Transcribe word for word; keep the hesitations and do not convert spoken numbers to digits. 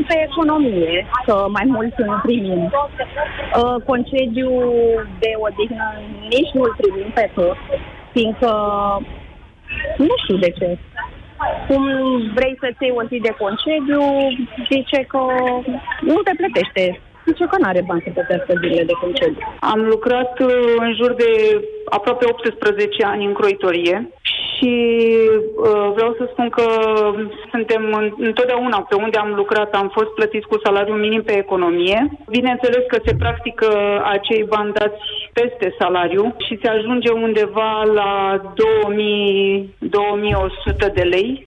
pe economie, că mai mult nu primim. Uh, concediu de odihnă nici nu-l primim pe tot, fiindcă nu știu de ce. Cum vrei să-ți iei o zi de concediu, zice că nu te plătește. Zice că nu are bani să plătească zilele de concediu. Am lucrat în jur de aproape optsprezece ani în croitorie și uh, vreau să spun că suntem întotdeauna pe unde am lucrat, am fost plătiți cu salariu minim pe economie. Bineînțeles că se practică acei bani dați peste salariu și se ajunge undeva la două mii - două mii o sută de lei